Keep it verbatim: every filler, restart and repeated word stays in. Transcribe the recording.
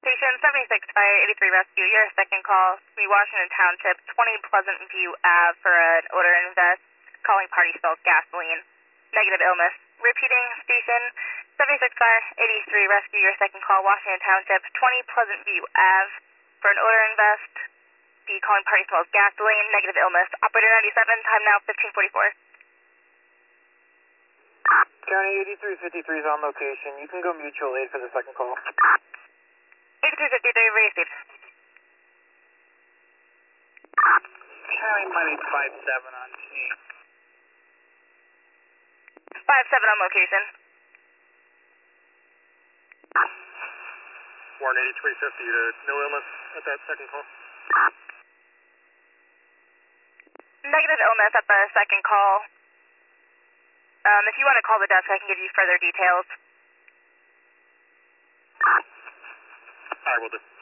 Station seventy-six Fire eighty-three Rescue, your second call, me Washington Township, twenty Pleasant View Ave for an order invest, calling party spills gasoline, negative illness. Repeating, Station seventy-six Fire eighty-three Rescue, your second call, Washington Township, twenty Pleasant View Ave for an order invest, the calling party smells gasoline, negative illness. Operator ninety-seven, time now fifteen forty-four. County eighty-three fifty-three is on location. You can go mutual aid for the second call. eighty-three fifty-three, received. County minus five seven on scene. five seven on location. Warren eighty-three fifty, uh, no illness at that second call? Negative illness at the second call. Um, if you want to call the desk, I can give you further details. All right, will do.